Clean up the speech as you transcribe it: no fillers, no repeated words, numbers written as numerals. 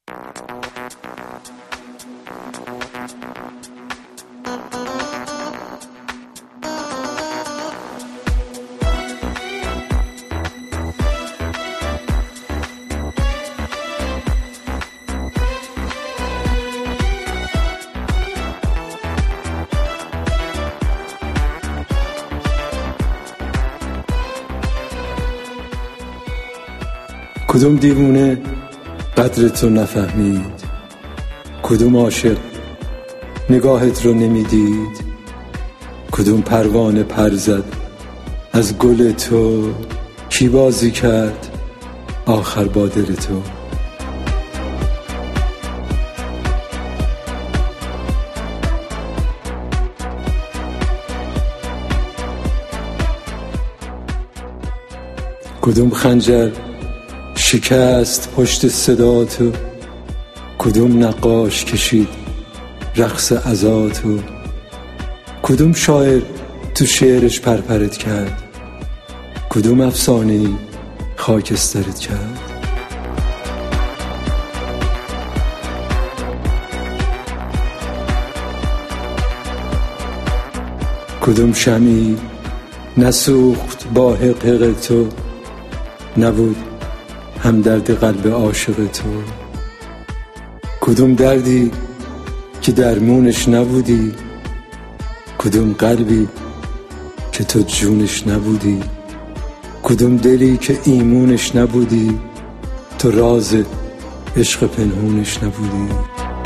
کدوم دیوونه قدر تو نفهمید، کدوم عاشق نگاهت رو نمیدید، کدوم پروانه پر زد از گل تو، کی بازی کرد آخر با دل تو. کدوم خنجر شکست پشت صدا تو، کدوم نقاش کشید رقص عزاتو، کدوم شاعر تو شعرش پرپرت کرد، کدوم افسانه‌ای خاکسترت کرد. کدوم شمعی نسوخت با حقیق تو، نبود همدرد قلب عاشق تو. کدوم دردی که درمونش نبودی، کدوم قلبی که تو جونش نبودی، کدوم دلی که ایمونش نبودی، تو راز عشق پنهونش نبودی.